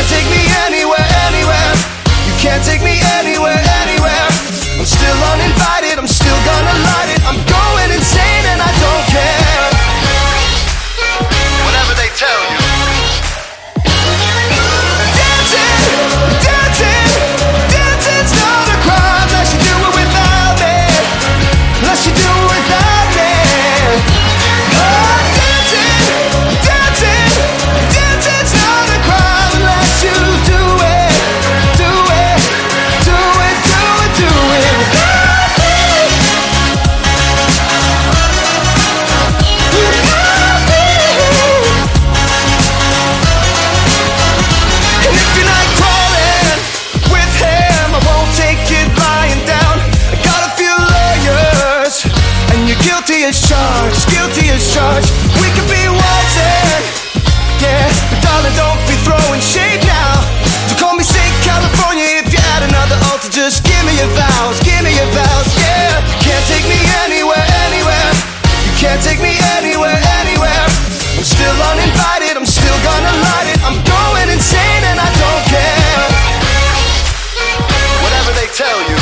can't take me anywhere, anywhere. You can't take me anywhere, anywhere. I'm still uninvited, I'm still gonna light it. I'm going insane and I don't care. Whatever they tell you. Dancing's not a crime unless you do it without me. Unless you do it without me. Oh, dancing's not a crime unless you do it without me. And if you're not crawling with him, I won't take it lying down. I got a few lawyers, and you're guilty as charged, guilty as charged. We could be waltzing, yeah, but darling, don't be throwing shade now. So call me St. California if you add another altar. Just give me your vows, yeah. You can't take me anywhere, anywhere. You can't take me anywhere, anywhere. I'm still uninvited, I'm still gonna light it. I'm going insane and I don't care. Whatever they tell you.